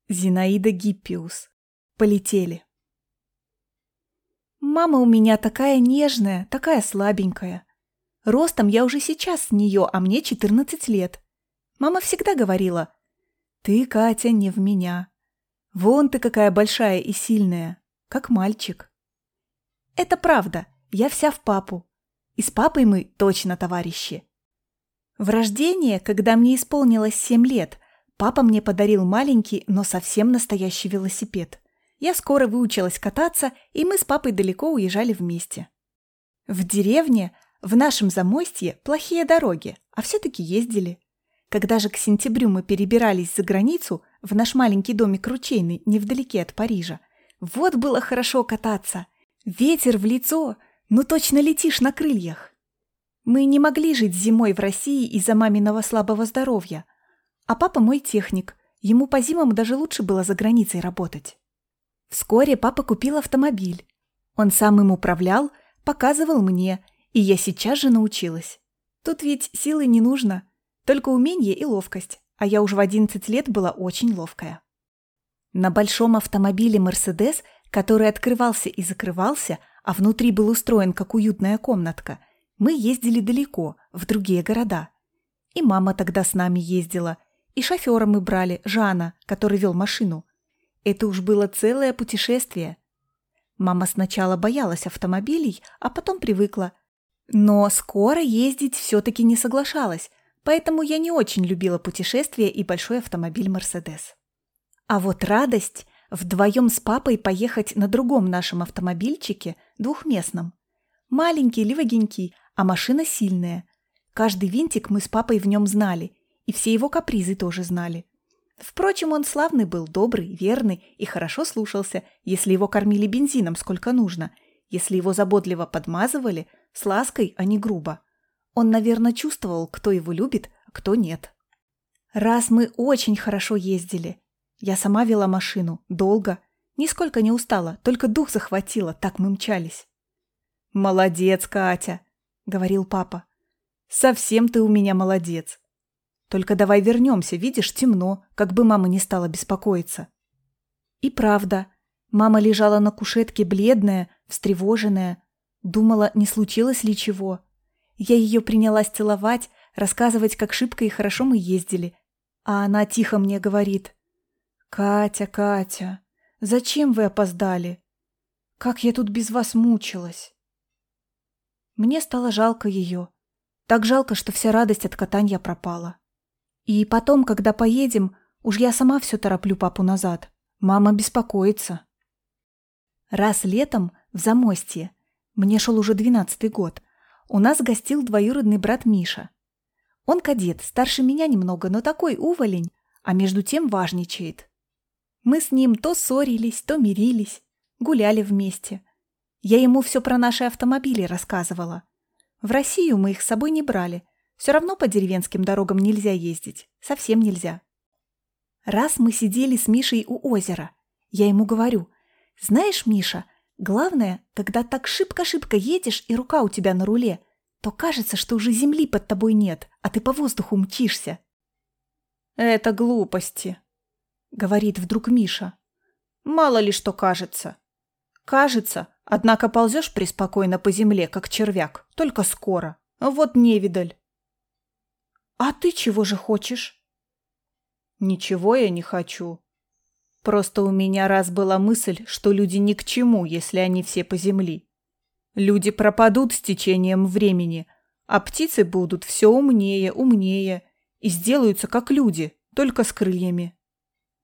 Зинаида Гиппиус. Полетели. Мама у меня такая нежная, такая слабенькая. Ростом я уже сейчас с нее, а мне 14 лет. Мама всегда говорила: «Ты, Катя, не в меня. Вон ты какая большая и сильная, как мальчик». Это правда, я вся в папу. И с папой мы точно товарищи. В рождение, когда мне исполнилось 7 лет, папа мне подарил маленький, но совсем настоящий велосипед. Я скоро выучилась кататься, и мы с папой далеко уезжали вместе. В деревне, в нашем Замостье, плохие дороги, а все-таки ездили. Когда же к сентябрю мы перебирались за границу, в наш маленький домик ручейный, невдалеке от Парижа, вот было хорошо кататься. Ветер в лицо, ну точно летишь на крыльях. Мы не могли жить зимой в России из-за маминого слабого здоровья. А папа мой техник, ему по зимам даже лучше было за границей работать. Вскоре папа купил автомобиль. Он сам им управлял, показывал мне, и я сейчас же научилась. Тут ведь силы не нужно, только умение и ловкость, а я уже в 11 лет была очень ловкая. На большом автомобиле «Мерседес», который открывался и закрывался, а внутри был устроен как уютная комнатка, мы ездили далеко, в другие города. И мама тогда с нами ездила, и шофера мы брали, Жана, который вел машину. Это уж было целое путешествие. Мама сначала боялась автомобилей, а потом привыкла. Но скоро ездить все-таки не соглашалась, поэтому я не очень любила путешествия и большой автомобиль «Мерседес». А вот радость вдвоем с папой поехать на другом нашем автомобильчике, двухместном. Маленький, левогенький, а машина сильная. Каждый винтик мы с папой в нем знали, и все его капризы тоже знали. Впрочем, он славный был, добрый, верный и хорошо слушался, если его кормили бензином сколько нужно, если его заботливо подмазывали, с лаской, а не грубо. Он, наверное, чувствовал, кто его любит, а кто нет. Раз мы очень хорошо ездили. Я сама вела машину, долго, нисколько не устала, только дух захватило, так мы мчались. «Молодец, Катя», — говорил папа. «Совсем ты у меня молодец. Только давай вернемся, видишь, темно, как бы мама не стала беспокоиться». И правда, мама лежала на кушетке бледная, встревоженная, думала, не случилось ли чего. Я ее принялась целовать, рассказывать, как шибко и хорошо мы ездили. А она тихо мне говорит: «Катя, Катя, зачем вы опоздали? Как я тут без вас мучилась». Мне стало жалко ее. Так жалко, что вся радость от катанья пропала. И потом, когда поедем, уж я сама все тороплю папу назад. Мама беспокоится. Раз летом в Замостье, мне шел уже 12-й год, у нас гостил двоюродный брат Миша. Он кадет, старше меня немного, но такой уволень, а между тем важничает. Мы с ним то ссорились, то мирились, гуляли вместе. Я ему все про наши автомобили рассказывала. В Россию мы их с собой не брали. Все равно по деревенским дорогам нельзя ездить. Совсем нельзя. Раз мы сидели с Мишей у озера. Я ему говорю: «Знаешь, Миша, главное, когда так шибко-шибко едешь и рука у тебя на руле, то кажется, что уже земли под тобой нет, а ты по воздуху мчишься». «Это глупости», — говорит вдруг Миша. «Мало ли что кажется. Кажется, однако ползешь преспокойно по земле, как червяк, только скоро. Вот невидаль». «А ты чего же хочешь?» «Ничего я не хочу. Просто у меня раз была мысль, что люди ни к чему, если они все по земли. Люди пропадут с течением времени, а птицы будут все умнее, умнее и сделаются как люди, только с крыльями».